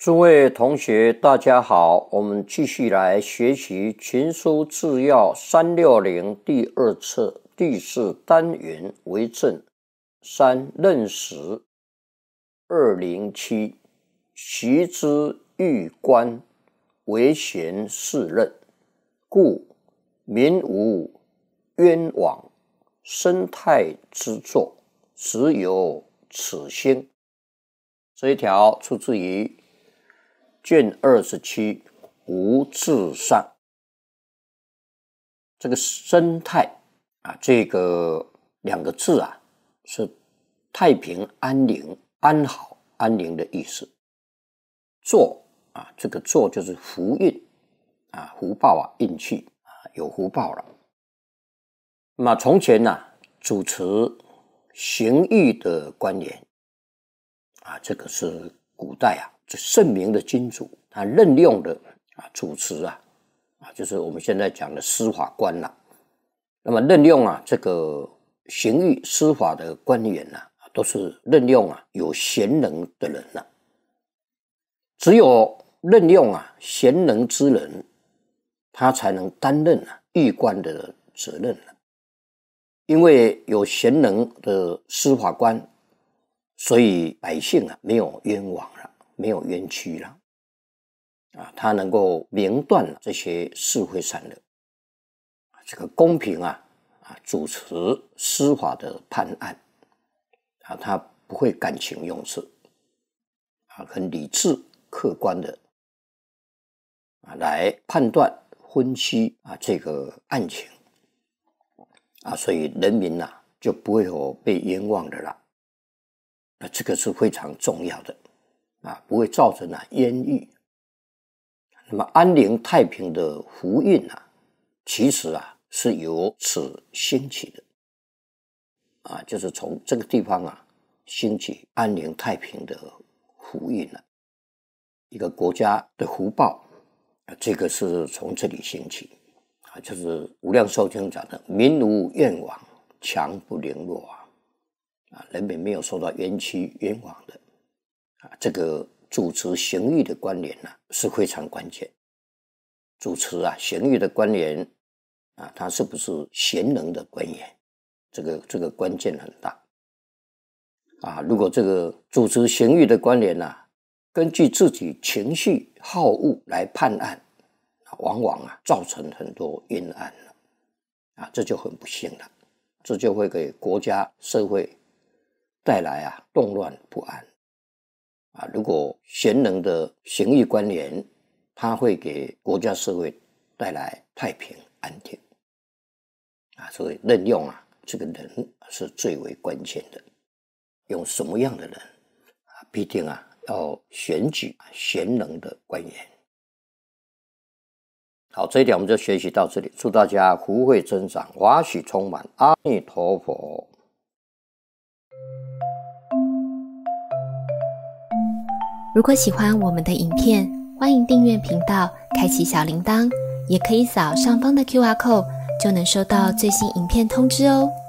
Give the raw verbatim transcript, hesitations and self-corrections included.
诸位同学大家好，我们继续来学习群书治要三百六十第二册第四单元为正三任时二零七习之欲官为贤士任，故民无冤枉，生态之作，实有此心。这一条出自于卷二十七无字上。这个生态啊，这个两个字啊，是太平安宁、安好、安宁的意思。作啊，这个作就是福运啊，福报啊，运气啊，有福报了。那么从前呢、啊，主持刑狱的官员啊，这个是古代啊，这圣明的君主，他任用的啊，主持啊，啊，就是我们现在讲的司法官啦、啊。那么任用啊，这个刑狱司法的官员啊，都是任用啊有贤能的人啊。只有任用啊贤能之人，他才能担任啊狱官的责任啊。因为有贤能的司法官，所以百姓啊没有冤枉了，没有冤屈了，啊，他能够明断这些是非善恶，这个公平啊啊主持司法的判案啊，他不会感情用事啊，很理智客观的啊来判断分析啊这个案情啊，所以人民啊就不会有被冤枉的啦。那这个是非常重要的啊，不会造成啊冤狱。那么安宁太平的福运啊，其实啊是由此兴起的啊，就是从这个地方啊兴起安宁太平的福运啊，一个国家的福报啊，这个是从这里兴起啊，就是无量寿经讲的民无怨枉，强不凌弱啊。啊，人民没有受到冤屈冤枉的啊，这个主持刑狱的官员呢、啊、是非常关键。主持啊刑狱的官员啊，他是不是贤能的官员，这个这个关键很大啊。如果这个主持刑狱的官员啊，根据自己情绪好恶来判案，往往啊造成很多冤案了啊，这就很不幸了，这就会给国家社会带来啊动乱不安啊！如果贤能的刑狱官员，他会给国家社会带来太平安定啊！所以任用啊这个人是最为关键的。用什么样的人啊？必定啊要选举贤能的官员。好，这一点我们就学习到这里。祝大家福慧增长，华喜充满。阿弥陀佛。 如果喜欢我们的影片，欢迎订阅频道，开启小铃铛，也可以扫上方的 Q R code， 就能收到最新影片通知哦。